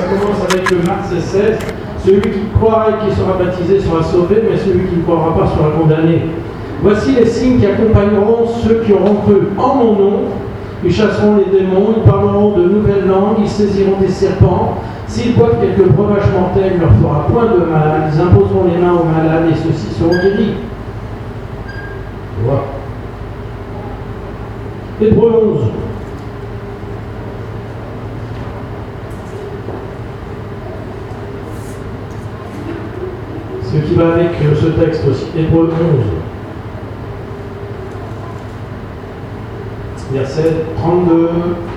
commence avec le verset 16. Celui qui croira et qui sera baptisé sera sauvé, mais celui qui ne croira pas sera condamné. Voici les signes qui accompagneront ceux qui auront cru en mon nom. Ils chasseront les démons, ils parleront de nouvelles langues, ils saisiront des serpents. S'ils boivent quelques breuvages mortels, il ne leur fera point de mal. Ils imposeront les mains aux malades et ceux-ci seront guéris. Voilà. Hébreux 11. Ce qui va avec ce texte aussi. Hébreux 11. Verset 32.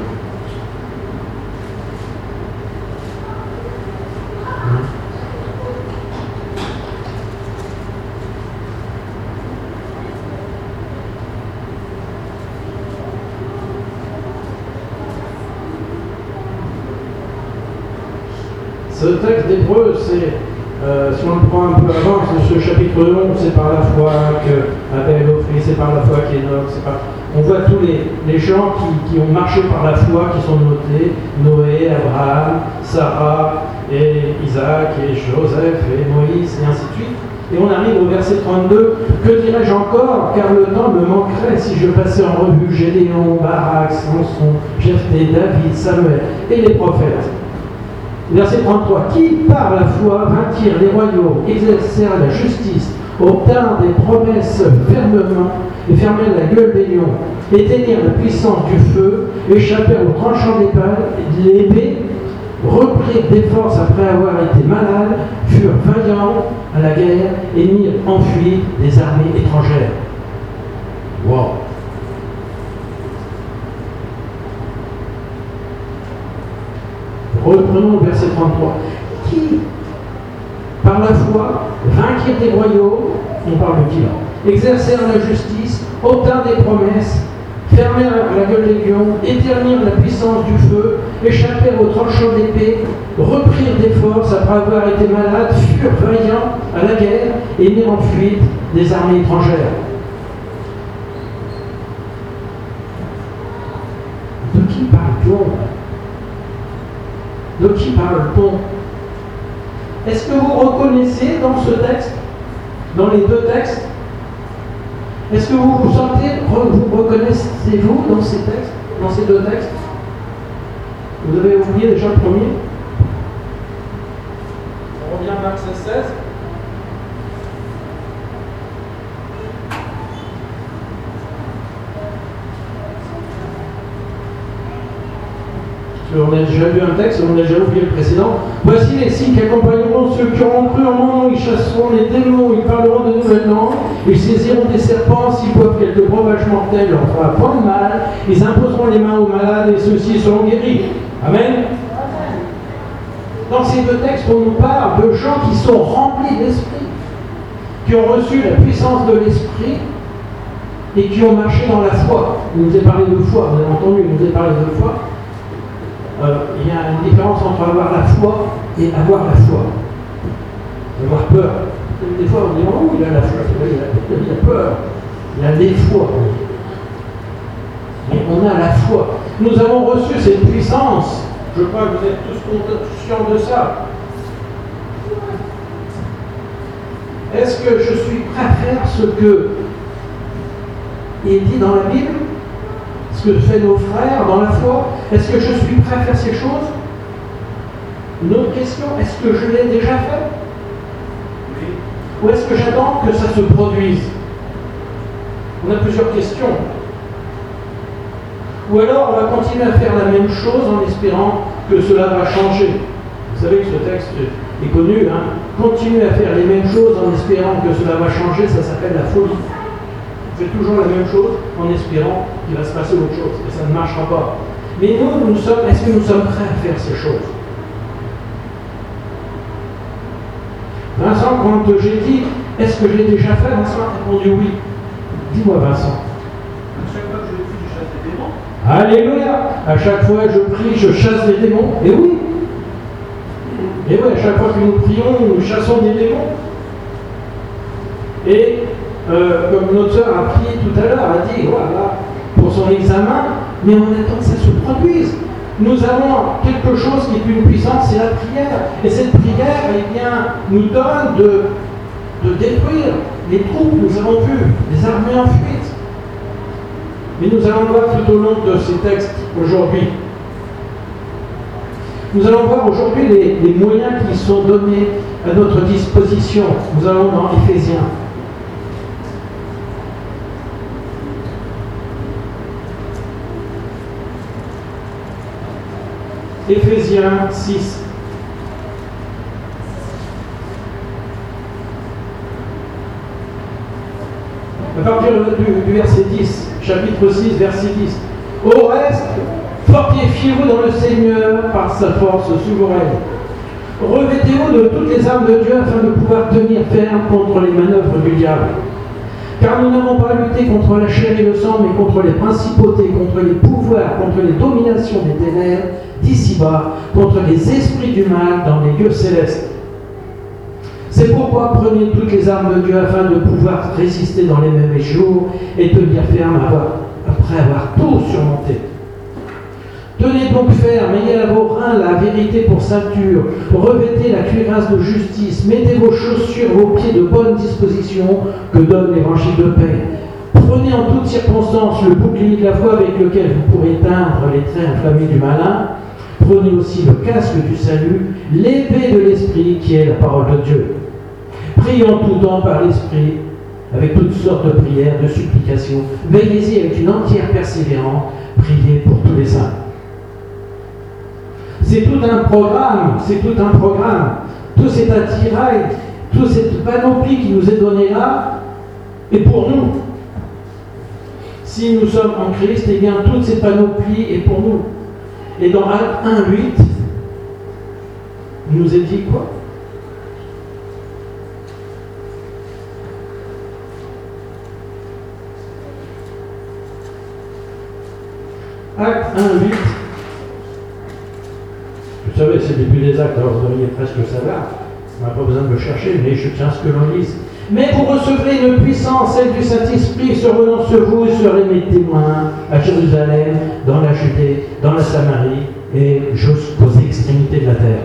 Ce texte d'Hébreux, c'est, si on le prend un peu avant, ce chapitre 11, c'est par la foi que Abel offrit, c'est par la foi qu'Enoch, c'est par... On voit tous les gens qui ont marché par la foi, qui sont notés, Noé, Abraham, Sarah, et Isaac, et Joseph, et Moïse, et ainsi de suite. Et on arrive au verset 32, « Que dirais-je encore, car le temps me manquerait si je passais en revue Gédéon, Barak, Samson, Jephthé, David, Samuel, et les prophètes. » Verset 33, « Qui, par la foi, vainquirent les royaumes, exercèrent la justice, obtinrent des promesses fermement, et fermèrent la gueule des lions, éteignirent la puissance du feu, échappèrent au tranchant de l'épée, reprirent des forces après avoir été malades, furent vaillants à la guerre et mirent en fuite des armées étrangères. » Wow! Reprenons le verset 33. Qui, par la foi, vainquirent des royaumes, on parle de qui là, exercèrent la justice, obtinrent des promesses, fermèrent la gueule des lions, éteignirent la puissance du feu, échappèrent au tranchant d'épée, reprirent des forces après avoir été malades, furent vaillants à la guerre et mirent en fuite des armées étrangères. De qui parle-t-on? De qui parle-t-on? Est-ce que vous reconnaissez dans ce texte, dans les deux textes, est-ce que vous vous sentez, vous reconnaissez-vous dans ces textes, dans ces deux textes? Vous avez oublié déjà le premier? On revient à verset 16. On a déjà lu un texte, on a déjà oublié le précédent. Voici les signes qui accompagneront ceux qui auront cru en mon nom. Ils chasseront les démons, ils parleront de nouvelles langues, ils saisiront des serpents, s'ils boivent quelques breuvages mortels, leur fera point de mal. Ils imposeront les mains aux malades et ceux-ci seront guéris. Amen. Dans ces deux textes, on nous parle de gens qui sont remplis d'esprit, qui ont reçu la puissance de l'esprit et qui ont marché dans la foi. Il nous est parlé de foi, vous avez entendu, il nous est parlé de foi. Il y a une différence entre avoir la foi et avoir la foi. Avoir peur. Des fois, on dit « Oh, il a la foi, il a peur. Il a des foi. » Mais on a la foi. Nous avons reçu cette puissance. Je crois que vous êtes tous conscients de ça. Est-ce que je suis prêt à faire ce que est dit dans la Bible? Ce que fait nos frères dans la foi? Est-ce que je suis prêt à faire ces choses? Une autre question, est-ce que je l'ai déjà fait? Oui. Ou est-ce que j'attends que ça se produise? On a plusieurs questions. Ou alors on va continuer à faire la même chose en espérant que cela va changer. Vous savez que ce texte est connu, hein? Continuer à faire les mêmes choses en espérant que cela va changer, ça s'appelle la folie. On fait toujours la même chose en espérant qu'il va se passer autre chose, et ça ne marchera pas. Mais nous sommes, est-ce que nous sommes prêts à faire ces choses? Vincent, quand j'ai dit, est-ce que j'ai déjà fait? Vincent a répondu oui. Dis-moi, Vincent. À chaque fois que je prie, je chasse les démons. Alléluia! À chaque fois que je prie, je chasse les démons. Et oui! Et oui, à chaque fois que nous prions, nous chassons des démons. Et comme notre sœur a prié tout à l'heure, a dit, voilà, pour son examen, mais on attend que ça se produise. nous avons quelque chose qui est une puissance, c'est la prière. Et cette prière, eh bien, nous donne de détruire les troupes, nous avons vu, les armées en fuite. Mais nous allons voir tout au long de ces textes aujourd'hui. Nous allons voir aujourd'hui les moyens qui sont donnés à notre disposition. Nous allons dans Éphésiens. Éphésiens 6. À partir du verset 10, chapitre 6, verset 10. Au reste, fortifiez-vous dans le Seigneur par sa force souveraine. Revêtez-vous de toutes les armes de Dieu afin de pouvoir tenir ferme contre les manœuvres du diable. Car nous n'avons pas lutté contre la chair et le sang, mais contre les principautés, contre les pouvoirs, contre les dominations des ténèbres d'ici-bas, contre les esprits du mal dans les lieux célestes. C'est pourquoi prenez toutes les armes de Dieu afin de pouvoir résister dans les mauvais jours et tenir ferme après avoir tout surmonté. Tenez donc ferme, ayez à vos reins la vérité pour ceinture, revêtez la cuirasse de justice, mettez vos chaussures, vos pieds de bonne disposition que donne l'évangile de paix. Prenez en toutes circonstances le bouclier de la foi avec lequel vous pourrez éteindre les traits enflammés du malin. Prenez aussi le casque du salut, l'épée de l'esprit qui est la parole de Dieu. Priez en tout temps par l'esprit, avec toutes sortes de prières, de supplications. Veillez-y avec une entière persévérance, priez pour tous les saints. C'est tout un programme, Tout cet attirail, toute cette panoplie qui nous est donnée là, est pour nous. Si nous sommes en Christ, eh bien toute cette panoplie est pour nous. Et dans Actes 1, 8, il nous est dit quoi? Actes 1, 8. Vous savez, c'est depuis les actes, alors vous devriez presque savoir. On n'a pas besoin de le chercher, mais je tiens à ce que l'on lise. Mais vous recevrez une puissance, celle du Saint-Esprit, survenant sur vous, et serez mes témoins à Jérusalem, dans la Judée, dans la Samarie, et jusqu'aux extrémités de la terre.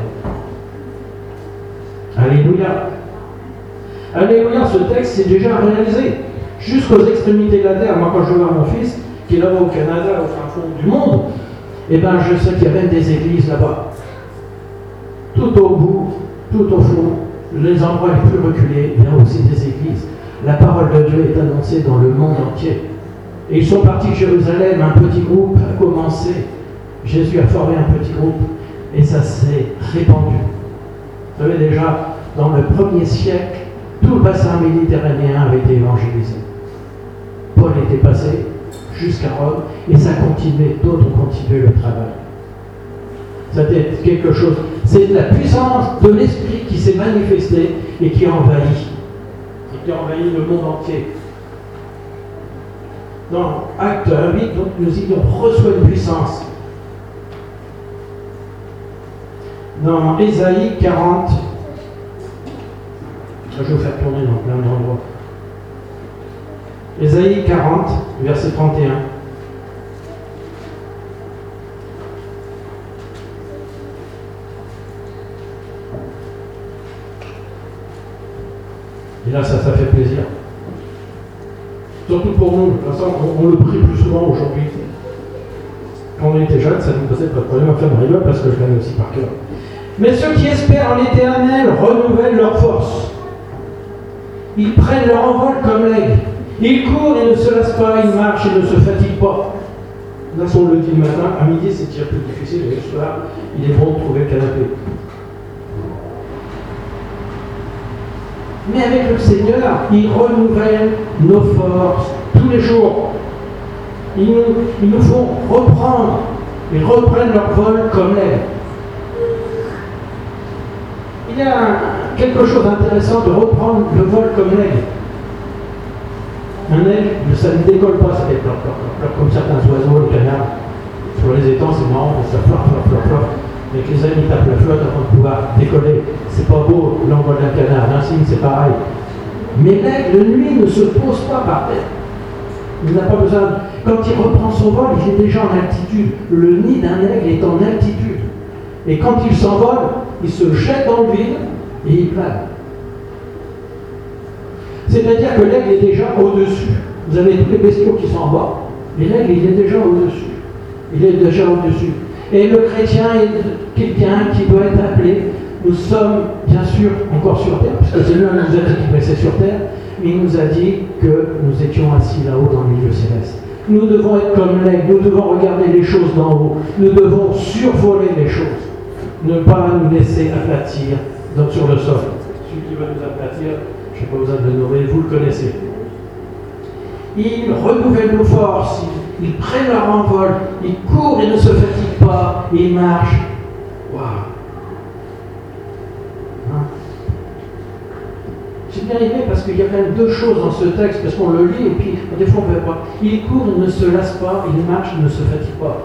Alléluia. Alléluia, ce texte c'est déjà réalisé. Jusqu'aux extrémités de la terre. Moi, quand je vois mon fils, qui est là-bas au Canada, au fin fond du monde, eh bien, je sais qu'il y a même des églises là-bas. Tout au bout, tout au fond, les endroits les plus reculés, il y a aussi des églises. La parole de Dieu est annoncée dans le monde entier. Et ils sont partis de Jérusalem, un petit groupe a commencé. Jésus a formé un petit groupe et ça s'est répandu. Vous savez déjà, dans le 1er siècle, tout le bassin méditerranéen avait été évangélisé. Paul était passé jusqu'à Rome et ça continuait, d'autres ont continué le travail. C'était quelque chose, c'est la puissance de l'esprit qui s'est manifestée et qui a envahi le monde entier. Dans Acte 1, 8, donc, nous disons reçoit une puissance. Dans Ésaïe 40, je vais vous faire tourner dans plein d'endroits. Ésaïe 40, verset 31. Et là, ça fait plaisir. Surtout pour nous. De toute façon, on le prie plus souvent aujourd'hui. Quand on était jeune, ça ne nous posait pas de problème. Enfin, on rigole parce que je l'avais aussi par cœur. Mais ceux qui espèrent en l'Éternel renouvellent leur force. Ils prennent leur envol comme l'aigle. Ils courent et ne se lassent pas, ils marchent et ne se fatiguent pas. Là, si on le dit le matin, à midi, c'est déjà plus difficile, et le soir, il est bon de trouver le canapé. Mais avec le Seigneur, il renouvelle nos forces tous les jours. Ils nous font reprendre. Ils reprennent leur vol comme l'aigle. Il y a quelque chose d'intéressant de reprendre le vol comme l'aigle. Un aigle, ça ne décolle pas, ça fait plop, plop, plop, comme certains oiseaux, le canard. Sur les étangs, c'est marrant, ça flotte, flotte, flotte, flotte. Mais que les ailes tapent la flotte avant de pouvoir décoller. C'est pas beau, l'envol d'un canard, d'un cygne, c'est pareil. Mais l'aigle, lui, ne se pose pas par terre. Il n'a pas besoin. Quand il reprend son vol, il est déjà en altitude. Le nid d'un aigle est en altitude. Et quand il s'envole, il se jette dans le vide et il plane. C'est-à-dire que l'aigle est déjà au-dessus. Vous avez tous les bestiaux qui sont en bas, et l'aigle, il est déjà au-dessus. Il est déjà au-dessus. Et le chrétien est quelqu'un qui doit être appelé. Nous sommes, bien sûr, encore sur terre, puisque le Seigneur nous a dit qu'il restait sur terre, mais il nous a dit que nous étions assis là-haut dans le milieu céleste. Nous devons être comme l'aigle, nous devons regarder les choses d'en haut, nous devons survoler les choses, ne pas nous laisser aplatir sur le sol. Celui qui va nous aplatir, je n'ai pas besoin de le nommer, vous le connaissez. Ils renouvellent nos forces, ils prennent leur envol, ils courent et ne se fatiguent pas, ils marchent. Waouh! J'ai bien aimé parce qu'il y a quand même deux choses dans ce texte, parce qu'on le lit et puis des fois on ne peut pas. Il court, il ne se lasse pas, il marche, il ne se fatigue pas.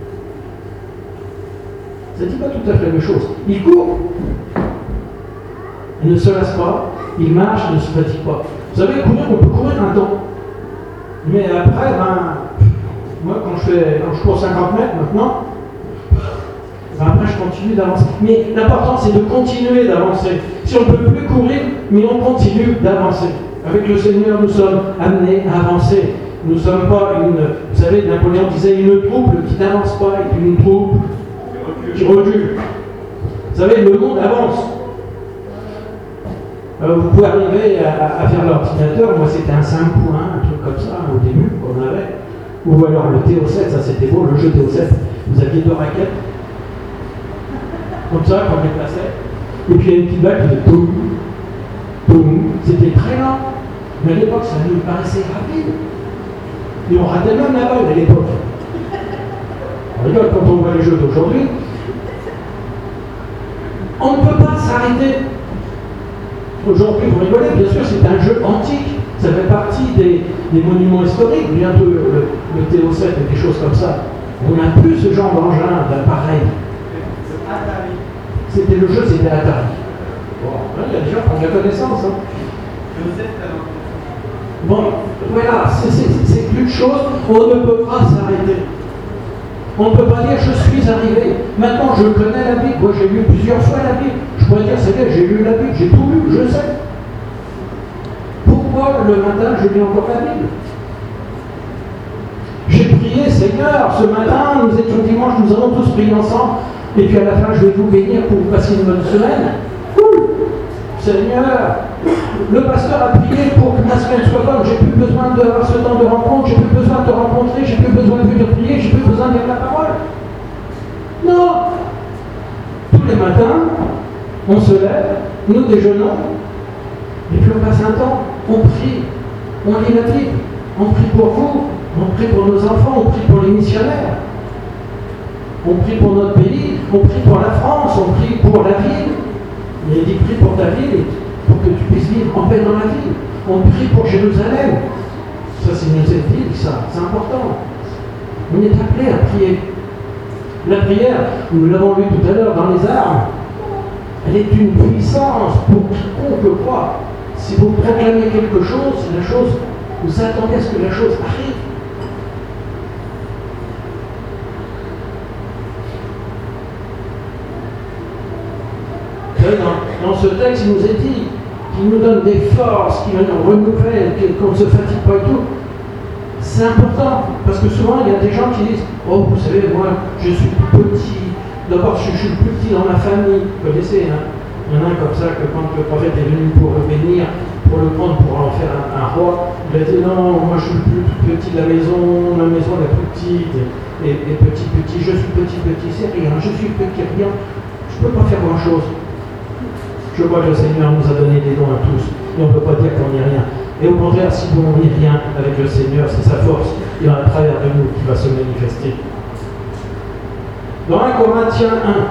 Ça ne dit pas tout à fait la même chose. Il court, il ne se lasse pas, il marche, il ne se fatigue pas. Vous savez, courir, on peut courir un temps. Mais après, moi quand je cours 50 mètres maintenant, après je continue d'avancer. Mais l'important c'est de continuer d'avancer. Si on ne peut plus courir, mais on continue d'avancer. Avec le Seigneur, nous sommes amenés à avancer. Nous ne sommes pas une... Vous savez, Napoléon disait une troupe qui n'avance pas est une troupe qui recule. Vous savez, le monde avance. Vous pouvez arriver à faire l'ordinateur. Moi, c'était un 5 points, un truc comme ça, au début, qu'on avait. Ou alors le TO7, ça c'était beau, le jeu TO7. Vous aviez 2 raquettes. Comme ça, qu'on déplaçait. Et puis il y a une petite balle qui faisait boum, boum. C'était très lent. Mais à l'époque, ça nous paraissait rapide. Et on ratait même la balle à l'époque. On rigole quand on voit les jeux d'aujourd'hui. On ne peut pas s'arrêter. Aujourd'hui, vous rigolez, bien sûr, c'est un jeu antique. Ça fait partie des monuments historiques. Bientôt le TO7 et des choses comme ça. On n'a plus ce genre d'engin, d'appareil. C'était le jeu, c'était Atari. Bon, il y a des gens qui ont de la connaissance. Hein. Bon, voilà, c'est plus de choses. On ne peut pas s'arrêter. On ne peut pas dire je suis arrivé. Maintenant, je connais la Bible. Moi, j'ai lu plusieurs fois la Bible. Je pourrais dire, c'est vrai, j'ai lu la Bible, j'ai tout lu, je sais. Pourquoi le matin, je lis encore la Bible? J'ai prié, Seigneur, ce matin, nous étions dimanche, nous avons tous prié ensemble. Et puis à la fin, je vais vous bénir pour vous passer une bonne semaine. Cool. Seigneur, le pasteur a prié pour que ma semaine soit bonne. J'ai plus besoin d'avoir ce temps de rencontre, j'ai plus besoin de te rencontrer, j'ai plus besoin de venir prier, j'ai plus besoin de dire la parole. Non. Tous les matins, on se lève, nous déjeunons, et puis on passe un temps, on prie, on lit la Bible, on prie pour vous, on prie pour nos enfants, on prie pour les missionnaires. On prie pour notre pays, on prie pour la France, on prie pour la ville. Il a dit prie pour ta ville, pour que tu puisses vivre en paix dans la ville. On prie pour Jérusalem. Ça, c'est une ville, ça, c'est important. On est appelé à prier. La prière, nous l'avons vu tout à l'heure dans les armes, elle est une puissance pour quiconque croit. Si vous proclamez quelque chose, la chose, vous attendez à ce que la chose arrive. Dans ce texte, il nous est dit qu'il nous donne des forces, qu'il nous renouvelle, qu'on ne se fatigue pas et tout. C'est important, parce que souvent, il y a des gens qui disent « Oh, vous savez, moi, je suis petit. D'abord, je suis le plus petit dans ma famille. » Vous connaissez, hein? Il y en a un comme ça, que quand le prophète est venu pour le bénir, pour le prendre, pour en faire un roi, il a dit « Non, moi, je suis le plus petit de la maison la plus petite. Et petit, je suis petit, c'est rien. Je suis petit, rien. Je ne peux pas faire grand-chose. » Je vois que le Seigneur nous a donné des dons à tous, et on ne peut pas dire qu'on n'est rien. Et au contraire, si on n'est rien avec le Seigneur, c'est sa force qui est à travers de nous qui va se manifester. Dans 1 Corinthiens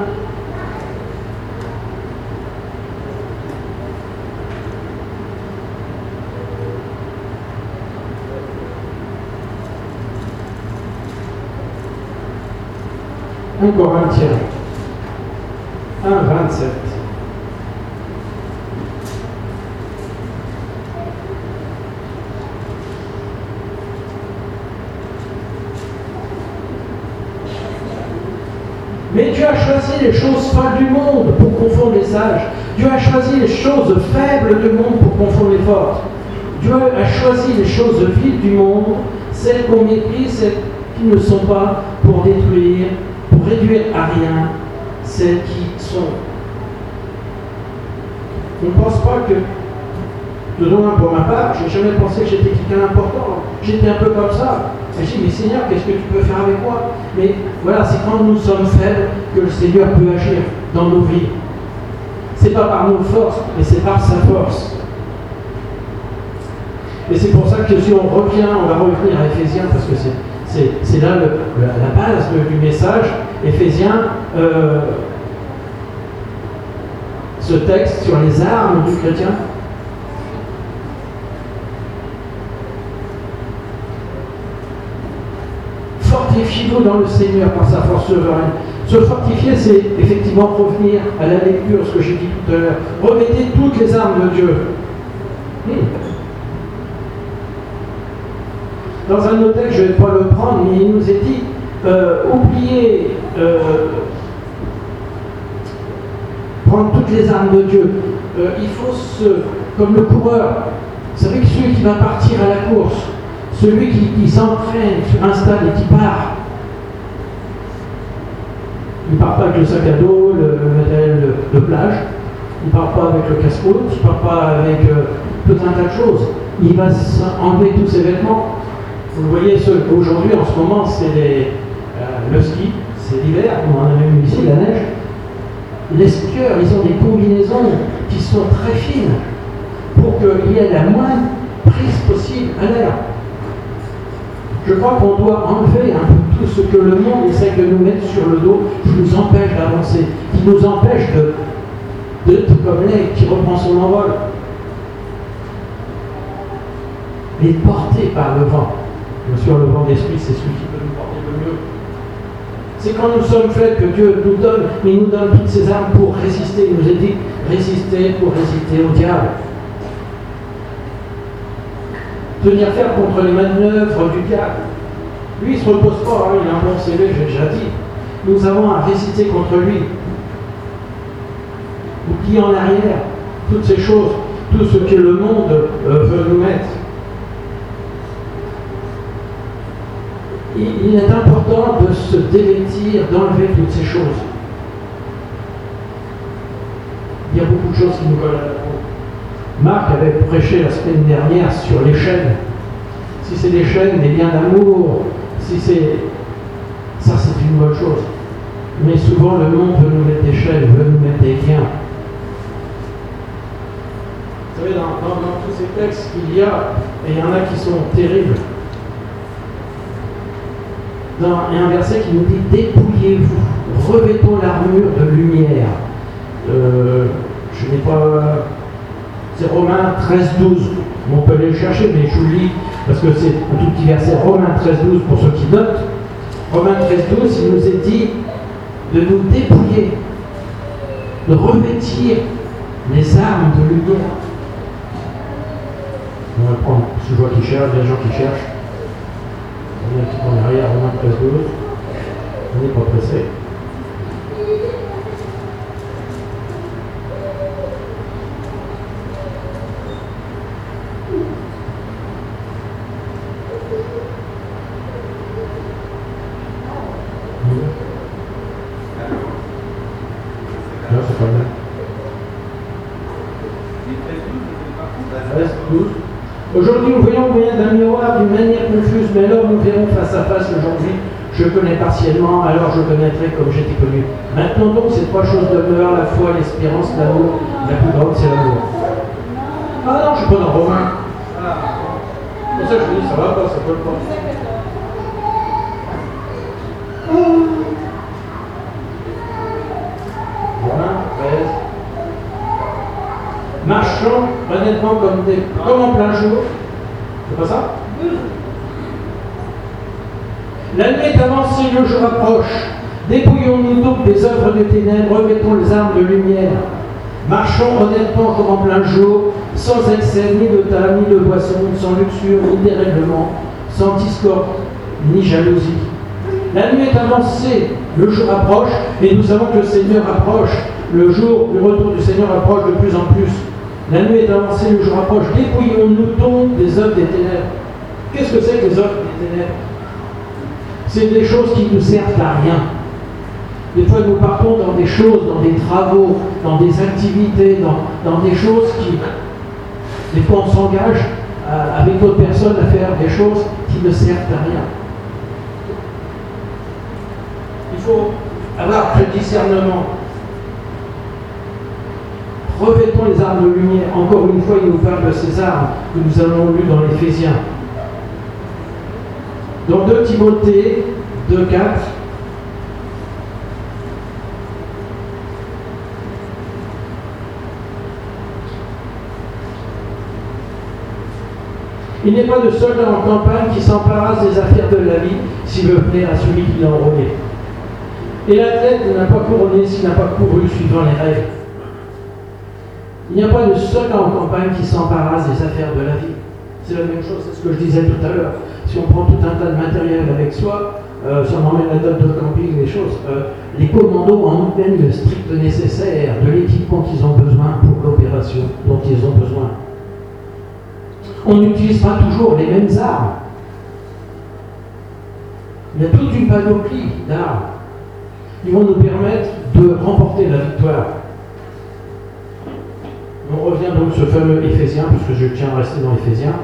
1. 1 Corinthiens 1, 27. Mais Dieu a choisi les choses folles du monde pour confondre les sages. Dieu a choisi les choses faibles du monde pour confondre les fortes. Dieu a choisi les choses viles du monde, celles qu'on méprise, celles qui ne sont pas, pour détruire, pour réduire à rien celles qui sont. On ne pense pas que, de loin pour ma part, je n'ai jamais pensé que j'étais quelqu'un d'important. J'étais un peu comme ça. Et je dis, mais Seigneur, qu'est-ce que tu peux faire avec moi? Mais voilà, c'est quand nous sommes faibles que le Seigneur peut agir dans nos vies. Ce n'est pas par nos forces, mais c'est par sa force. Et c'est pour ça que si on revient, on va revenir à Éphésiens, parce que c'est là la base du message. Éphésiens, ce texte sur les armes du chrétien. Fortifiez-vous dans le Seigneur par sa force souveraine. Se fortifier, c'est effectivement revenir à la lecture, ce que j'ai dit tout à l'heure. Remettez toutes les armes de Dieu. Dans un autre texte, je ne vais pas le prendre, mais il nous est dit, oubliez, prendre toutes les armes de Dieu. Il faut comme le coureur, vous savez que celui qui va partir à la course, celui qui s'entraîne sur un stade et qui part, il ne part pas avec le sac à dos, le matériel de plage, il ne part pas avec le casse-croûte, il ne part pas avec tout un tas de choses. Il va enlever tous ses vêtements. Vous le voyez, aujourd'hui, en ce moment, c'est le ski, c'est l'hiver, on en a même eu ici, la neige. Les skieurs, ils ont des combinaisons qui sont très fines pour qu'il y ait la moindre prise possible à l'air. Je crois qu'on doit enlever un peu tout ce que le monde essaie de nous mettre sur le dos, qui nous empêche d'avancer, qui nous empêche d'être comme l'aigle qui reprend son envol. Et porté par le vent. Bien sûr, le vent d'esprit, c'est celui qui peut nous porter le mieux. C'est quand nous sommes faits que Dieu nous donne, il nous donne toutes ces armes pour résister. Il nous a dit résister pour résister au diable. Tenir ferme contre les manœuvres du diable. Lui, il ne se repose pas, hein, il a un bon CV, j'ai déjà dit. Nous avons à résister contre lui. Oublier en arrière toutes ces choses, tout ce que le monde veut nous mettre. Il est important de se dévêtir, d'enlever toutes ces choses. Il y a beaucoup de choses qui nous collent à la peau. Marc avait prêché la semaine dernière sur les chaînes. Si c'est des chaînes, des liens d'amour, si c'est... ça c'est une bonne chose. Mais souvent le monde veut nous mettre des chaînes, veut nous mettre des liens. Vous savez, dans tous ces textes qu'il y a, et il y en a qui sont terribles, il y a un verset qui nous dit « Dépouillez-vous, revêtons l'armure de lumière ». Je n'ai pas... C'est Romains 13-12. On peut aller le chercher, mais je vous le lis parce que c'est un tout petit verset. Romains 13-12 pour ceux qui notent. Romains 13-12, il nous est dit de nous dépouiller, de revêtir les armes de lumière. On va prendre, je vois qui cherchent, des gens qui cherchent. On est un petit peu en arrière, Romains 13-12. On n'est pas pressé. Aujourd'hui, nous voyons au moyen d'un miroir d'une manière confuse, mais alors nous verrons face à face aujourd'hui. Je connais partiellement, alors je connaîtrai comme j'étais connu. Maintenant donc, ces trois choses demeurent, la foi, l'espérance, l'amour. La plus grande, c'est l'amour. Ah non, je ne suis pas dans Romains. C'est pour ça que je vous dis, ça va pas, ça peut pas. Romains 13. Marchons honnêtement comme en plein jour. C'est pas ça? La nuit est avancée, le jour approche. Dépouillons-nous donc des œuvres des ténèbres, revêtons les armes de lumière. Marchons honnêtement comme en plein jour, sans excès, ni de table, ni de boisson, sans luxure, ni dérèglement, sans discorde, ni jalousie. La nuit est avancée, le jour approche, et nous savons que le Seigneur approche. Le retour du Seigneur approche de plus en plus. La nuit est avancée, le jour approche. Dépouillons-nous donc des œuvres des ténèbres. Qu'est-ce que c'est que les œuvres des ténèbres? C'est des choses qui ne nous servent à rien. Des fois, nous partons dans des choses, dans des travaux, dans des activités, dans des choses qui... Des fois, on s'engage avec d'autres personnes à faire des choses qui ne servent à rien. Il faut avoir ce discernement. Revêtons les armes de lumière. Encore une fois, il nous parle de ces armes que nous avons lues dans l'Éphésiens. Dans 2 Timothée 2,4, il n'est pas de soldat en campagne qui s'embarrasse des affaires de la vie s'il veut plaire à celui qui l'a enrôlé. Et l'athlète n'a pas couronné s'il n'a pas couru suivant les règles. Il n'y a pas de soldat en campagne qui s'embarrasse des affaires de la vie. C'est la même chose, c'est ce que je disais tout à l'heure. Si on prend tout un tas de matériel avec soi, si on emmène la table de camping, des choses, les commandos emmènent le strict nécessaire de l'équipement qu'ils ont besoin pour l'opération dont ils ont besoin. On n'utilise pas toujours les mêmes armes. Il y a toute une panoplie d'armes qui vont nous permettre de remporter la victoire. On revient donc sur ce fameux Éphésiens, puisque je tiens à rester dans Éphésiens.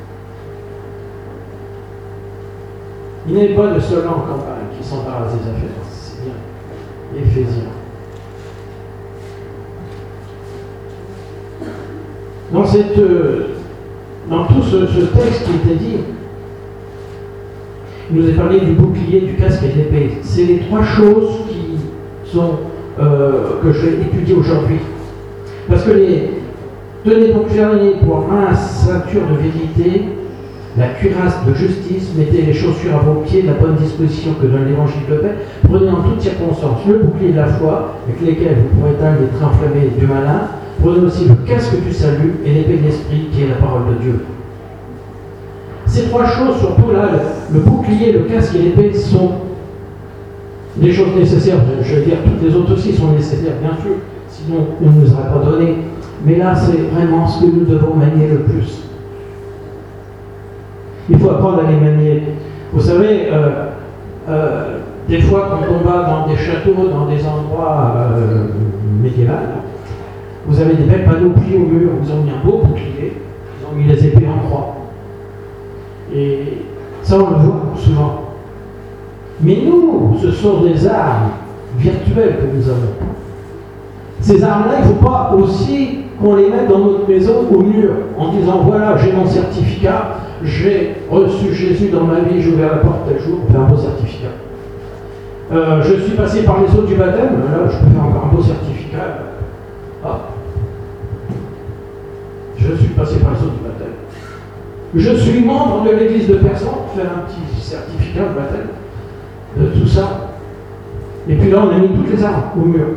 Il n'est pas de soldat en campagne qui s'embarrasse des affaires. C'est bien. Éphésiens. Dans tout ce texte qui était dit, il nous est parlé du bouclier, du casque et de l'épée. C'est les 3 choses que je vais étudier aujourd'hui. Parce que tenez donc fermés pour la ceinture de vérité, la cuirasse de justice, mettez les chaussures à vos pieds, la bonne disposition que donne l'évangile de paix, prenez en toutes circonstances le bouclier de la foi, avec lesquels vous pourrez éteindre les traits enflammés du malin, prenez aussi le casque du salut et l'épée de l'esprit qui est la parole de Dieu. Ces 3 choses, surtout là, le bouclier, le casque et l'épée sont des choses nécessaires. Je veux dire, toutes les autres aussi sont nécessaires, bien sûr, sinon on ne nous aurait pas donné. Mais là, c'est vraiment ce que nous devons manier le plus. Il faut apprendre à les manier. Vous savez, des fois, quand on va dans des châteaux, dans des endroits médiévaux, vous avez des belles panoplies au mur, ils ont mis un beau bouclier, ils ont mis les épées en croix. Et ça, on le voit souvent. Mais nous, ce sont des armes virtuelles que nous avons. Ces armes-là, il ne faut pas aussi qu'on les mette dans notre maison au mur, en disant voilà, j'ai mon certificat, j'ai reçu Jésus dans ma vie, j'ai ouvert la porte tel jour, on fait un beau certificat. Je suis passé par les eaux du baptême, là, je peux faire encore un beau certificat. Hop. Je suis passé par les eaux du baptême. Je suis membre de l'église de personnes, faire un petit certificat de baptême, de tout ça. Et puis là, on a mis toutes les armes au mur.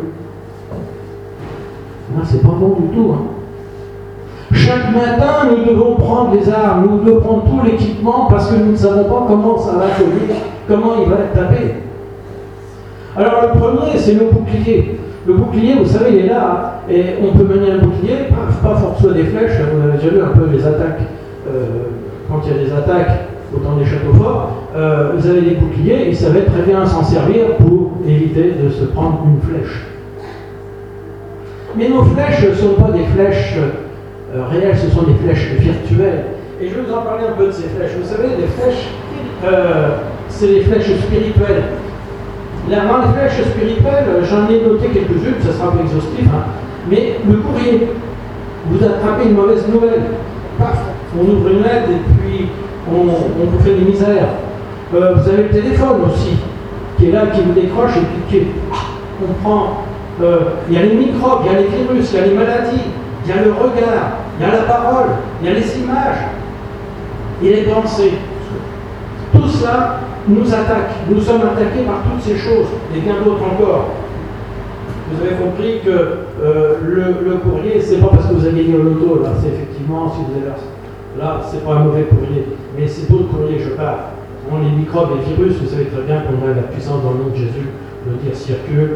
Là, c'est pas bon du tout. Chaque matin, nous devons prendre les armes, nous devons prendre tout l'équipement parce que nous ne savons pas comment ça va tenir, comment il va être tapé. Alors, le premier, c'est le bouclier. Le bouclier, vous savez, il est là, et on peut mener un bouclier, pas forcément des flèches. Vous avez déjà vu un peu les attaques, quand il y a des attaques au temps des châteaux forts, vous avez des boucliers, et ils savaient très bien s'en servir pour éviter de se prendre une flèche. Mais nos flèches ne sont pas des flèches réelles, ce sont des flèches virtuelles. Et je vais vous en parler un peu de ces flèches. Vous savez, les flèches, c'est les flèches spirituelles. Dans les flèches spirituelles, j'en ai noté quelques-unes, ça sera pas exhaustif, mais le courrier, vous attrapez une mauvaise nouvelle, paf, on ouvre une lettre et puis on vous fait des misères. Vous avez le téléphone aussi, qui est là, qui vous décroche et puis on prend. Il y a les microbes, il y a les virus, il y a les maladies, il y a le regard, il y a la parole, il y a les images et les pensées. Tout ça nous attaque. Nous sommes attaqués par toutes ces choses et bien d'autres encore. Vous avez compris que le courrier, c'est pas parce que vous avez gagné au loto, là, c'est effectivement, si vous avez là, c'est pas un mauvais courrier, mais c'est d'autres courriers, je parle. Bon, les microbes et les virus, vous savez très bien qu'on a la puissance dans le nom de Jésus de dire circule.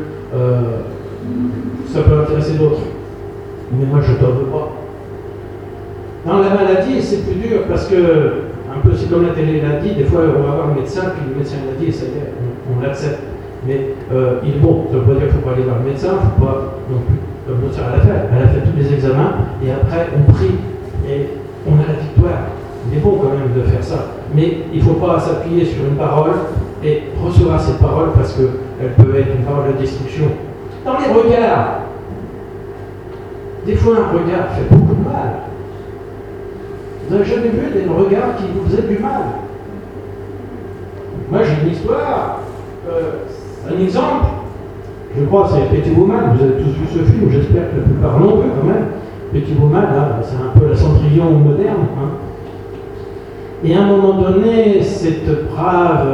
Ça peut intéresser d'autres. Mais moi, je ne t'en veux pas. Dans la maladie, c'est plus dur parce que, un peu comme la télé l'a dit, des fois, on va voir le médecin, puis le médecin l'a dit, et ça y est, on l'accepte. Mais il est bon, ça veut pas dire qu'il ne faut pas aller voir le médecin, il ne faut pas non plus. Comme notre soeur, elle a fait tous les examens, et après, on prie, et on a la victoire. Il est bon quand même de faire ça. Mais il ne faut pas s'appuyer sur une parole et recevoir cette parole parce qu'elle peut être une parole de destruction. Dans les regards, des fois un regard fait beaucoup de mal. Vous n'avez jamais vu des regards qui vous faisaient du mal? Moi j'ai une histoire, un exemple, je crois c'est Pretty Woman, vous avez tous vu ce film, j'espère que la plupart l'ont vu quand même. Pretty Woman, là, c'est un peu la Cendrillon moderne. Hein. Et à un moment donné, cette brave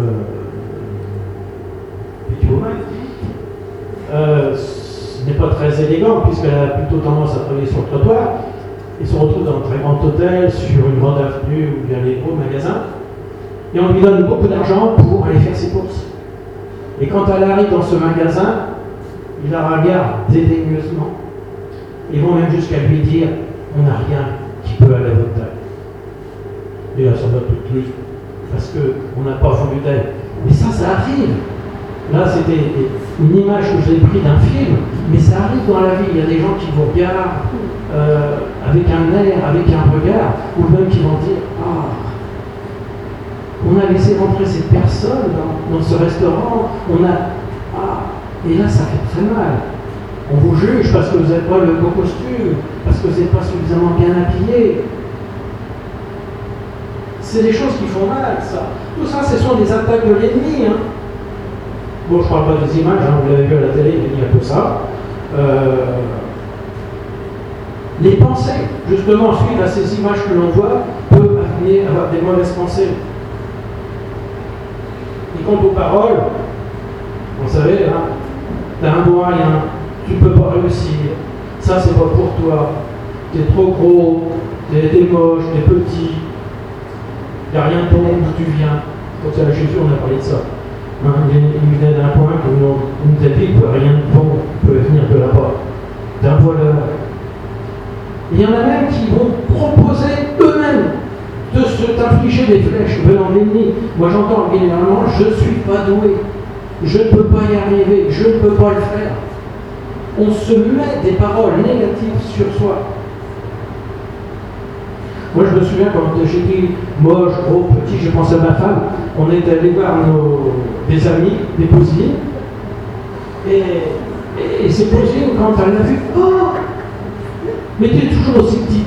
Pretty Woman n'est pas très élégante puisqu'elle a plutôt tendance à travailler sur le trottoir. Il se retrouve dans un très grand hôtel, sur une grande avenue où il y a les gros magasins, et on lui donne beaucoup d'argent pour aller faire ses courses. Et quand elle arrive dans ce magasin, il la regarde dédaigneusement. Ils vont même jusqu'à lui dire « On n'a rien qui peut aller à votre taille ». Et là, ça va tout de suite, parce qu'on n'a pas voulu d'elle. Mais ça arrive. Là, c'était une image que j'ai prise d'un film, mais ça arrive dans la vie. Il y a des gens qui vous regardent avec un air, avec un regard, ou même qui vont dire « Ah, on a laissé rentrer cette personne dans ce restaurant, et là, ça fait très mal. On vous juge parce que vous n'avez pas le beau costume, parce que vous n'êtes pas suffisamment bien habillé. » C'est des choses qui font mal, ça. Tout ça, ce sont des attaques de l'ennemi. Hein. Bon, je ne parle pas des images, hein, vous l'avez vu à la télé, il y a un peu ça. Les pensées, justement, suite à ces images que l'on voit, peuvent amener à avoir des mauvaises pensées. Et quant aux paroles, vous savez, hein, tu as un moyen, tu ne peux pas réussir, ça c'est pas pour toi, tu es trop gros, tu es moche, tu es petit, il n'y a rien de bon d'où tu viens. Quand c'est à Jésus, on a parlé de ça. Hein, il venait d'un point que nous a dit que rien de bon peut venir de là-bas, d'un voleur. Il y en a même qui vont proposer eux-mêmes de t'infliger des flèches venant de l'ennemi. Moi j'entends généralement, je ne suis pas doué, je ne peux pas y arriver, je ne peux pas le faire. On se met des paroles négatives sur soi. Moi je me souviens quand j'étais moche, gros, petit, j'ai pensé à ma femme, on est allé voir des amis, des cousines, et ces cousines, quand elle l'a vu, oh, mais tu es toujours aussi petite.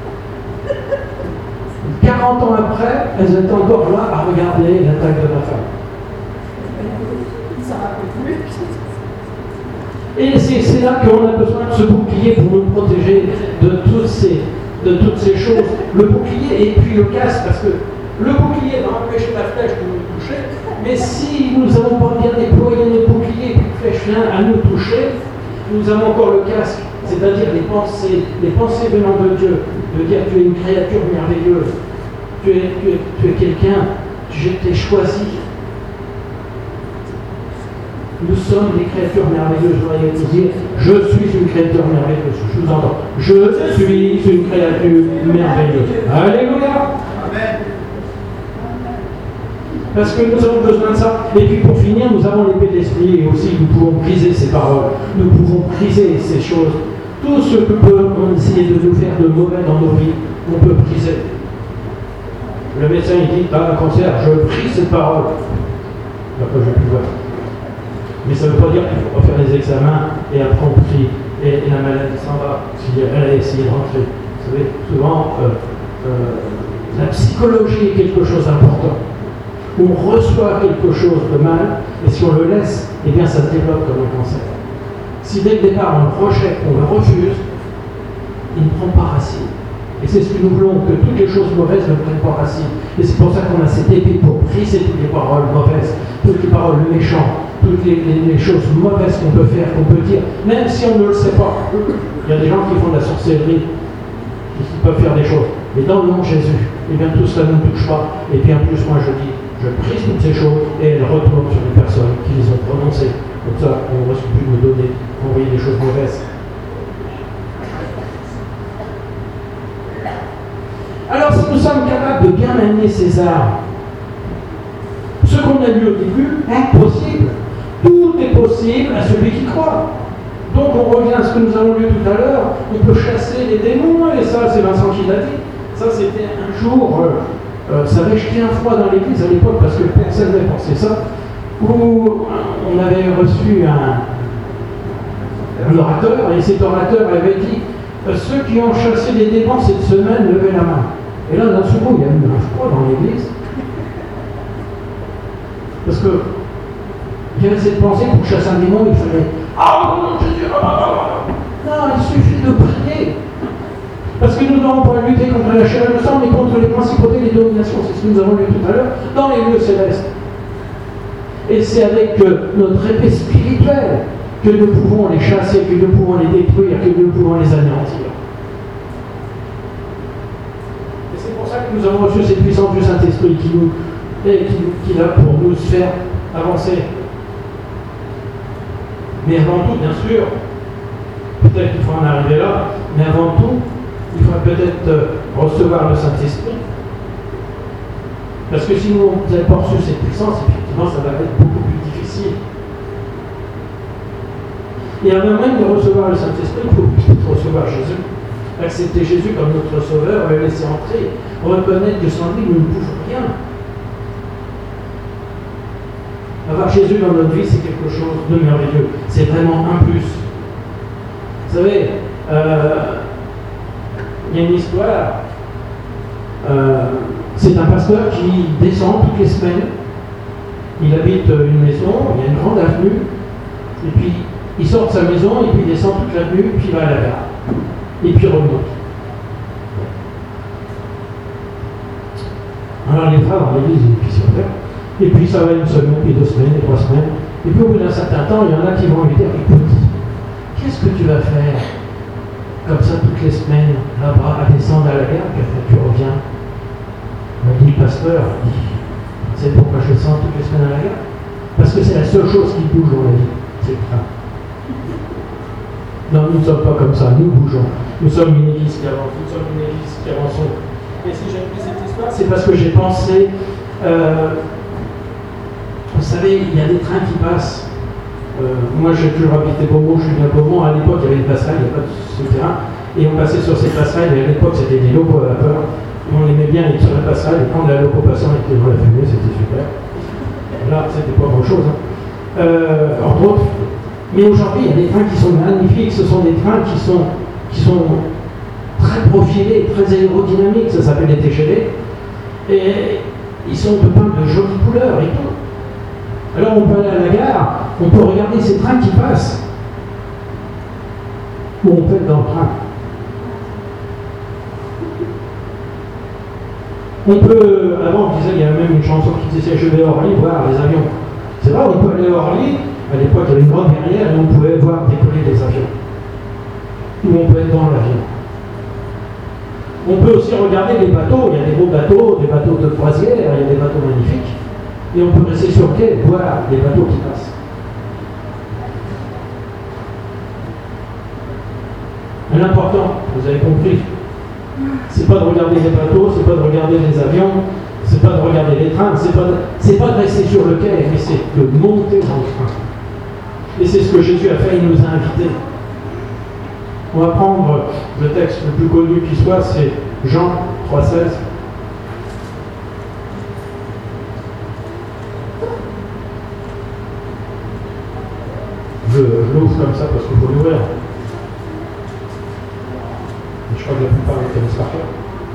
40 ans après, elles étaient encore là à regarder l'attaque de ma femme. Et c'est là qu'on a besoin de ce bouclier pour nous protéger de toutes ces choses. Le bouclier et puis le casque, parce que le bouclier va empêcher la flèche de nous toucher, mais si nous n'avons pas bien déployé notre bouclier et puis la flèche vient à nous toucher, nous avons encore le casque, c'est-à-dire les pensées venant de Dieu, de dire tu es une créature merveilleuse, tu es quelqu'un, je t'ai choisi. Nous sommes des créatures merveilleuses. Je voudrais vous dire, je suis une créature merveilleuse. Je vous entends. Je suis une créature merveilleuse. Alléluia. Amen. Parce que nous avons besoin de ça. Et puis pour finir, nous avons l'épée de l'esprit et aussi nous pouvons briser ces paroles. Nous pouvons briser ces choses. Tout ce que peut essayer de nous faire de mauvais dans nos vies, on peut briser. Le médecin il dit, un cancer, je brise cette parole. Après je vais plus voir. Mais ça ne veut pas dire qu'il ne faut pas faire les examens et après on prie et la maladie s'en va. Si elle a essayé de rentrer. Vous savez, souvent, la psychologie est quelque chose d'important. On reçoit quelque chose de mal et si on le laisse, eh bien ça se développe comme un cancer. Si dès le départ on le rejette, on le refuse, il ne prend pas racine. Et c'est ce que nous voulons, que toutes les choses mauvaises ne prennent pas racine. Et c'est pour ça qu'on a cette épée pour briser toutes les paroles mauvaises, toutes les paroles méchantes, toutes les choses mauvaises qu'on peut faire, qu'on peut dire, même si on ne le sait pas. Il y a des gens qui font de la sorcellerie, qui peuvent faire des choses. Mais dans le nom de Jésus, eh bien tout cela ne nous touche pas. Et puis en plus, moi je dis, je brise toutes ces choses et elles retournent sur les personnes qui les ont prononcées. Comme ça, on ne risque plus de me donner, envoyer des choses mauvaises. Alors, si nous sommes capables de bien manier ces armes, ce qu'on a vu au début est possible. Tout est possible à celui qui croit. Donc, on revient à ce que nous avons lu tout à l'heure. On peut chasser les démons, et ça, c'est Vincent qui l'a dit. Ça, c'était un jour, ça avait jeté un froid dans l'église à l'époque, parce que personne n'avait pensé ça, où on avait reçu un orateur, et cet orateur avait dit ceux qui ont chassé les démons cette semaine, levez la main. Et là, d'un seul coup, il y a eu un froid dans l'église. Parce que il y avait cette pensée pour chasser un démon, il fallait non, Jésus, non, il suffit de prier. Parce que nous n'avons pas lutté contre la chair et le sang, mais contre les principautés et les dominations. C'est ce que nous avons lu tout à l'heure dans les lieux célestes. Et c'est avec notre épée spirituelle que nous pouvons les chasser, que nous pouvons les détruire, que nous pouvons les anéantir. Et c'est pour ça que nous avons reçu cette puissance du Saint-Esprit qui est là pour nous faire avancer. Mais avant tout, bien sûr, peut-être qu'il faut en arriver là, mais avant tout, il faut peut-être recevoir le Saint-Esprit. Parce que si vous n'avez pas reçu cette puissance, effectivement, ça va être beaucoup plus difficile. Et avant même de recevoir le Saint-Esprit, il faut peut-être recevoir Jésus. Accepter Jésus comme notre Sauveur, le laisser entrer, reconnaître que sans lui, nous ne pouvons rien. Avoir Jésus dans notre vie, c'est quelque chose de merveilleux. C'est vraiment un plus. Vous savez, il y a une histoire. C'est un pasteur qui descend toutes les semaines. Il habite une maison, il y a une grande avenue. Et puis, il sort de sa maison, et puis il descend toute l'avenue, puis il va à la gare. Et puis il remonte. Alors les frères dans l'église, et puis sur terre. Et puis ça va une semaine, puis 2 semaines, et 3 semaines. Et puis au bout d'un certain temps, il y en a qui vont lui dire écoute, qu'est-ce que tu vas faire comme ça toutes les semaines, là-bas, à descendre à la gare, puis après tu reviens. Il dit le pasteur, c'est pourquoi je descends toutes les semaines à la gare. Parce que c'est la seule chose qui bouge dans la vie, c'est le train. Non, nous ne sommes pas comme ça, nous bougeons. Nous sommes une église qui avance, nous sommes une église qui avançons. Et si j'ai pris cette histoire, c'est parce que j'ai pensé. Vous savez, il y a des trains qui passent. Moi, j'ai toujours habité Beaumont, je suis bien Beaumont. À l'époque, il y avait une passerelle, il n'y a pas de souterrain. Et on passait sur ces passerelles, et à l'époque, c'était des locaux à vapeur. Et on aimait bien être sur la passerelle, et quand la loco passait, on était dans la fumée, c'était super. Là, c'était pas grand-chose. Entre autres. Mais aujourd'hui, il y a des trains qui sont magnifiques. Ce sont des trains qui sont très profilés, très aérodynamiques. Ça s'appelle des TGV. Et ils sont peints de jolies couleurs et tout. Alors on peut aller à la gare, on peut regarder ces trains qui passent. Ou on peut être dans le train. On peut, avant on disait, il y a même une chanson qui disait je vais à Orly voir les avions. C'est vrai, on peut aller à Orly, à l'époque il y avait une grande verrière et on pouvait voir décoller des avions. Ou on peut être dans l'avion. On peut aussi regarder les bateaux, il y a des beaux bateaux, des bateaux de croisière, il y a des bateaux magnifiques. Et on peut rester sur quai, voir les bateaux qui passent. Mais l'important, vous avez compris, c'est pas de regarder les bateaux, c'est pas de regarder les avions, c'est pas de regarder les trains, c'est pas de rester sur le quai, mais c'est de monter dans le train. Et c'est ce que Jésus a fait, il nous a invités. On va prendre le texte le plus connu qui soit, c'est Jean 3,16. Je l'ouvre comme ça parce qu'il faut l'ouvrir. Je crois que la plupart les connaissent par cœur.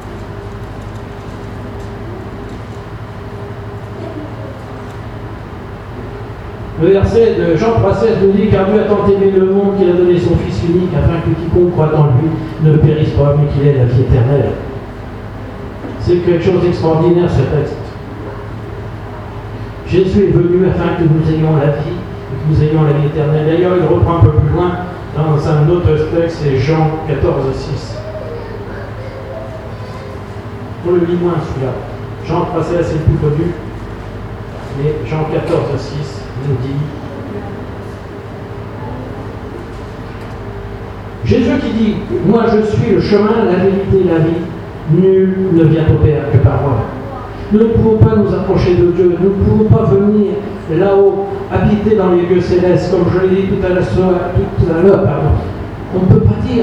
Le verset de Jean 3,16 nous dit car Dieu a tant aimé le monde qu'il a donné son Fils unique afin que quiconque croit en lui ne périsse pas mais qu'il ait la vie éternelle. C'est quelque chose d'extraordinaire ce texte. Jésus est venu afin que nous ayons la vie, que nous ayons la vie éternelle. D'ailleurs, il reprend un peu plus loin dans un autre texte, c'est Jean 14,6. On le lit moins celui-là. Jean 3,16, c'est le plus connu. Mais Jean 14, 6 nous dit Jésus qui dit « Moi je suis le chemin, la vérité et la vie, nul ne vient au Père que par moi. » Nous ne pouvons pas nous approcher de Dieu, nous ne pouvons pas venir là-haut, habiter dans les lieux célestes, comme je l'ai dit tout à l'heure, pardon. On ne peut pas dire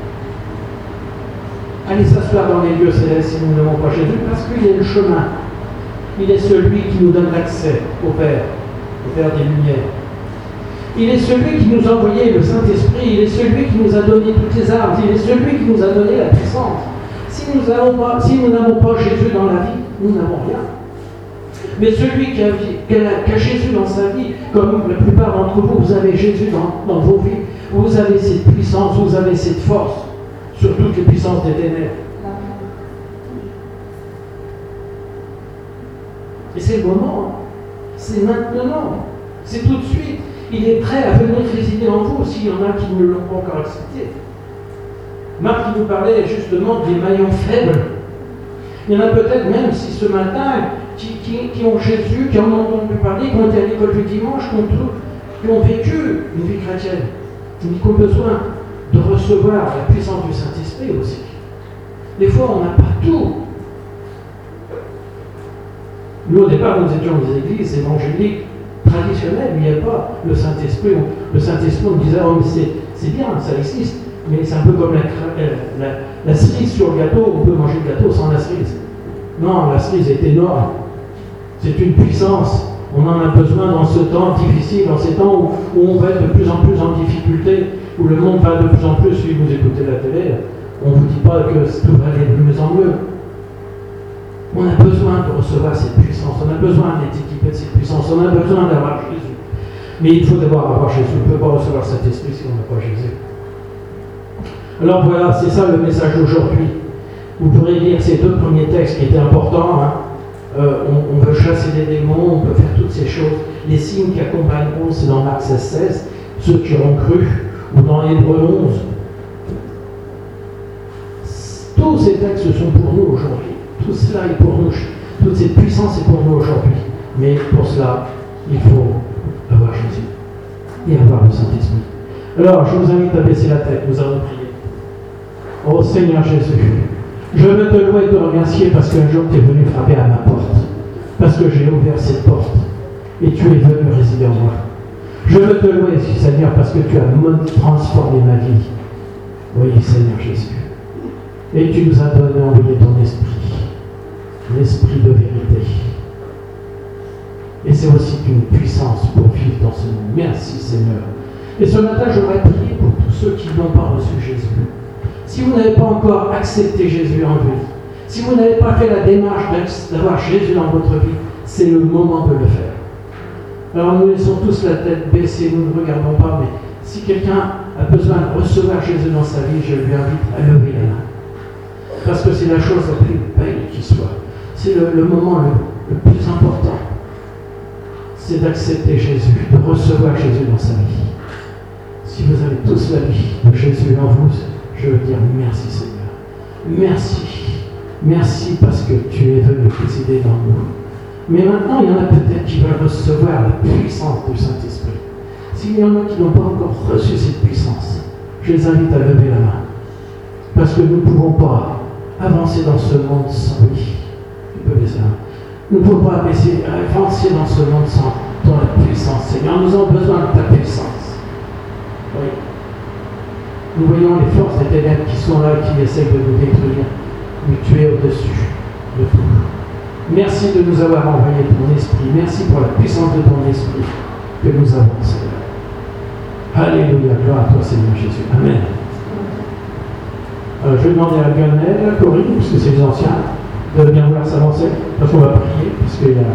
allez s'asseoir dans les lieux célestes si nous n'avons pas Jésus, parce qu'il est le chemin. Il est celui qui nous donne l'accès au Père des Lumières. Il est celui qui nous a envoyé le Saint-Esprit, il est celui qui nous a donné toutes les armes, il est celui qui nous a donné la puissance. Si nous n'avons pas Jésus dans la vie, nous n'avons rien. Mais celui qui a Jésus dans sa vie, comme la plupart d'entre vous, vous avez Jésus dans vos vies, vous avez cette puissance, vous avez cette force sur toutes les puissances des ténèbres. Et c'est le moment, c'est maintenant, c'est tout de suite. Il est prêt à venir résider en vous s'il y en a qui ne l'ont pas encore accepté. Marc qui nous parlait justement des maillons faibles. Il y en a peut-être même si ce matin qui ont Jésus, qui en ont entendu parler, qui ont été à l'école du dimanche, qui ont vécu une vie chrétienne, qui ont besoin de recevoir la puissance du Saint-Esprit aussi. Des fois, on n'a pas tout. Nous, au départ, nous étions des églises évangéliques traditionnelles, où il n'y avait pas le Saint-Esprit. Le Saint-Esprit, on disait, oh, mais c'est bien, ça existe, mais c'est un peu comme la cerise sur le gâteau, on peut manger le gâteau sans la cerise. Non, la cerise est énorme. C'est une puissance. On en a besoin dans ce temps difficile, dans ces temps où on va être de plus en plus en difficulté, où le monde va de plus en plus, si vous écoutez la télé, on ne vous dit pas que tout va aller de mieux en mieux. On a besoin de recevoir cette puissance, on a besoin d'être équipé de cette puissance, on a besoin d'avoir Jésus. Mais il faut d'abord avoir Jésus, on ne peut pas recevoir cet esprit si on n'a pas Jésus. Alors voilà, c'est ça le message d'aujourd'hui. Vous pourrez lire ces deux premiers textes qui étaient importants. On veut chasser des démons, on peut faire toutes ces choses. Les signes qui accompagneront, c'est dans Marc 16, ceux qui auront cru, ou dans Hébreux 11. Tous ces textes sont pour nous aujourd'hui. Tout cela est pour nous. Toute cette puissance est pour nous aujourd'hui. Mais pour cela, il faut avoir Jésus et avoir le Saint-Esprit. Alors, je vous invite à baisser la tête. Nous allons prier. Oh Seigneur Jésus, je veux te louer et te remercier parce qu'un jour tu es venu frapper à ma porte. Parce que j'ai ouvert cette porte et tu es venu résider en moi. Je veux te louer, Seigneur, parce que tu as transformé ma vie. Oui, Seigneur Jésus. Et tu nous as envoyé ton esprit. L'esprit de vérité. Et c'est aussi une puissance pour vivre dans ce monde. Merci Seigneur. Et ce matin, j'aurais prié pour tous ceux qui n'ont pas reçu Jésus. Si vous n'avez pas encore accepté Jésus en vous, si vous n'avez pas fait la démarche d'avoir Jésus dans votre vie, c'est le moment de le faire. Alors nous laissons tous la tête baissée, nous ne regardons pas, mais si quelqu'un a besoin de recevoir Jésus dans sa vie, je lui invite à lever la main. Parce que c'est la chose la plus belle qui soit. C'est le moment le plus important. C'est d'accepter Jésus, de recevoir Jésus dans sa vie. Si vous avez tous la vie de Jésus en vous, je veux dire merci Seigneur. Merci. Merci parce que tu es venu résider dans nous. Mais maintenant, il y en a peut-être qui veulent recevoir la puissance du Saint-Esprit. S'il y en a qui n'ont pas encore reçu cette puissance, je les invite à lever la main. Parce que nous ne pouvons pas avancer dans ce monde sans lui. Nous ne pouvons pas avancer dans ce monde sans ton puissance, Seigneur. Nous avons besoin de ta puissance. Oui. Nous voyons les forces des ténèbres qui sont là, qui essayent de nous détruire. Mais tu es au-dessus de tout. Merci de nous avoir envoyé ton esprit. Merci pour la puissance de ton esprit que nous avons, Seigneur. Alléluia. Gloire à toi, Seigneur Jésus. Amen. Je vais demander à Lionel, à Corinne, puisque c'est les anciens, de bien vouloir s'avancer, parce qu'on va prier, puisqu'il y a...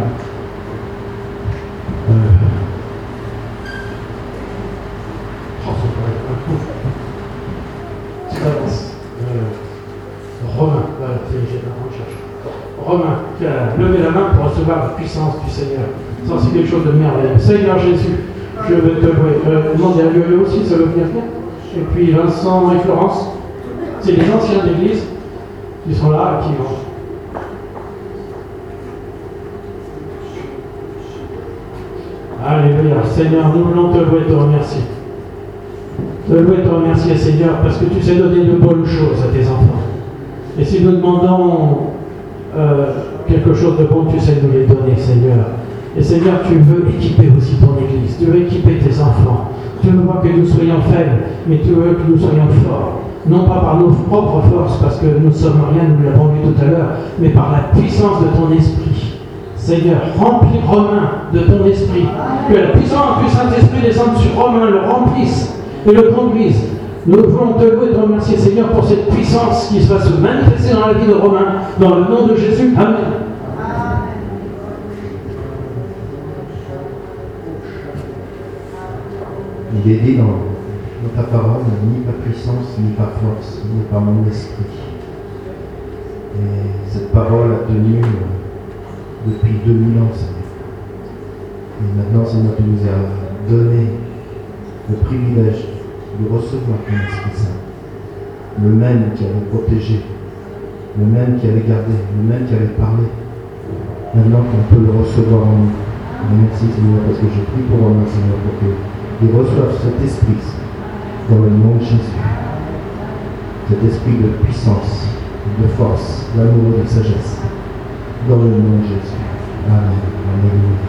Romain, qui a levé la main pour recevoir la puissance du Seigneur. Ça, c'est quelque chose de merveilleux. Seigneur Jésus, je veux te louer. Demander à Lionel aussi, ça veut venir. Et puis Vincent et Florence, c'est les anciens d'église qui sont là, qui vont. Alléluia. Seigneur, nous voulons te louer et te remercier. Te louer et te remercier, Seigneur, parce que tu sais donner de bonnes choses à tes enfants. Et si nous demandons quelque chose de bon, tu sais nous les donner, Seigneur. Et Seigneur, tu veux équiper aussi ton Église. Tu veux équiper tes enfants. Tu veux pas que nous soyons faibles, mais tu veux que nous soyons forts. Non pas par nos propres forces, parce que nous ne sommes rien, nous l'avons vu tout à l'heure, mais par la puissance de ton esprit. Seigneur, remplis Romain de ton esprit. Que la puissance du Saint-Esprit descende sur Romain, le remplisse et le conduise. Nous voulons te louer et te remercier, Seigneur, pour cette puissance qui va se manifester dans la vie de Romain, dans le nom de Jésus. Amen. Il est dit dans ta parole, ni par puissance, ni par force, ni par mon esprit. Et cette parole a tenu depuis 2000 ans, Seigneur. Et maintenant, Seigneur, tu nous as donné le privilège de recevoir ton Esprit Saint. Le même qui avait protégé, le même qui avait gardé, le même qui avait parlé. Maintenant qu'on peut le recevoir en nous. Et merci, Seigneur, parce que je prie pour Romain, Seigneur, pour qu'il reçoive cet esprit dans le nom de Jésus. Cet esprit de puissance, de force, d'amour et de sagesse. Dans le nom de Jésus. Amen. Alléluia.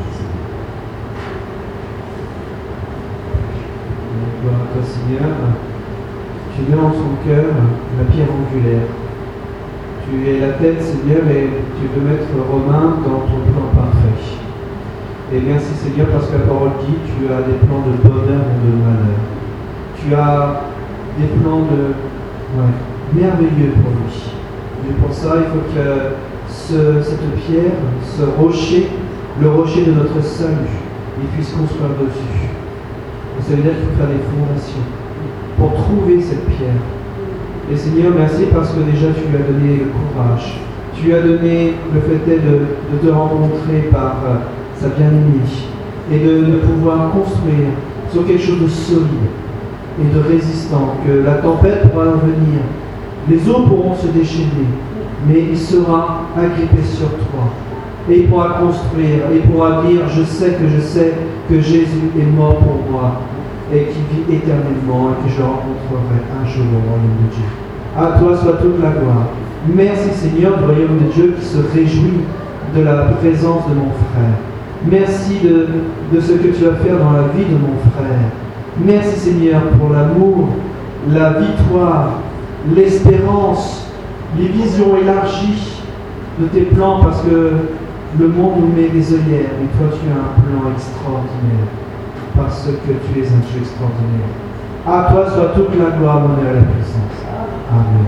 Gloire à toi, Seigneur. Tu mets en son cœur la pierre angulaire. Tu es la tête, Seigneur, et tu veux mettre Romain dans ton plan parfait. Et merci, Seigneur, parce que la parole dit tu as des plans de bonheur et de malheur. Tu as des plans merveilleux pour lui. Et pour ça, il faut que cette pierre, ce rocher, le rocher de notre salut, il puisse construire dessus. Et ça veut dire qu'il faut faire des fondations pour trouver cette pierre. Et Seigneur, merci parce que déjà tu lui as donné le courage. Tu lui as donné le fait de te rencontrer par sa bien-aimée et de pouvoir construire sur quelque chose de solide et de résistant, que la tempête pourra venir, les eaux pourront se déchaîner, mais il sera agrippé sur toi. Et il pourra construire, et il pourra dire, je sais que Jésus est mort pour moi, et qui vit éternellement, et que je rencontrerai un jour au royaume de Dieu. À toi soit toute la gloire. Merci Seigneur du royaume de Dieu qui se réjouit de la présence de mon frère. Merci de ce que tu vas faire dans la vie de mon frère. Merci Seigneur pour l'amour, la victoire, l'espérance, les visions élargies de tes plans, parce que le monde nous met des œillères, mais toi tu as un plan extraordinaire, parce que tu es un Dieu extraordinaire. À toi soit toute la gloire, l'honneur et la puissance. Amen.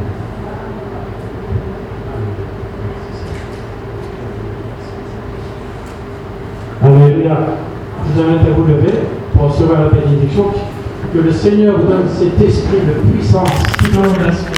Alléluia. Je vous invite à vous lever pour recevoir la bénédiction. Que le Seigneur vous donne cet esprit de puissance, d'inondation.